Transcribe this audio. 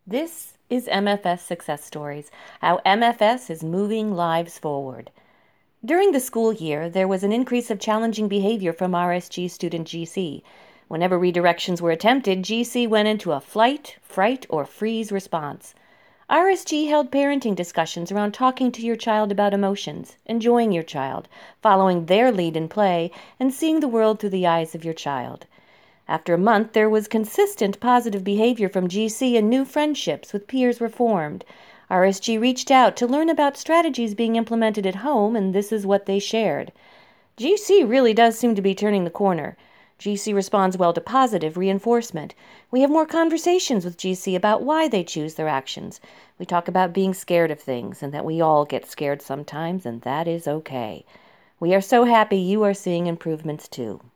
This is MFS Success Stories, how MFS is moving lives forward. During the school year, there was an increase of challenging behavior from RSG student GC. Whenever redirections were attempted, GC went into a flight, fright, or freeze response. RSG held parenting discussions around talking to your child about emotions, enjoying your child, following their lead in play, and seeing the world through the eyes of your child. After a month, there was consistent positive behavior from GC and new friendships with peers were formed. RSG reached out to learn about strategies being implemented at home, and this is what they shared. GC really does seem to be turning the corner. GC responds well to positive reinforcement. We have more conversations with GC about why they choose their actions. We talk about being scared of things and that we all get scared sometimes, and that is okay. We are so happy you are seeing improvements too.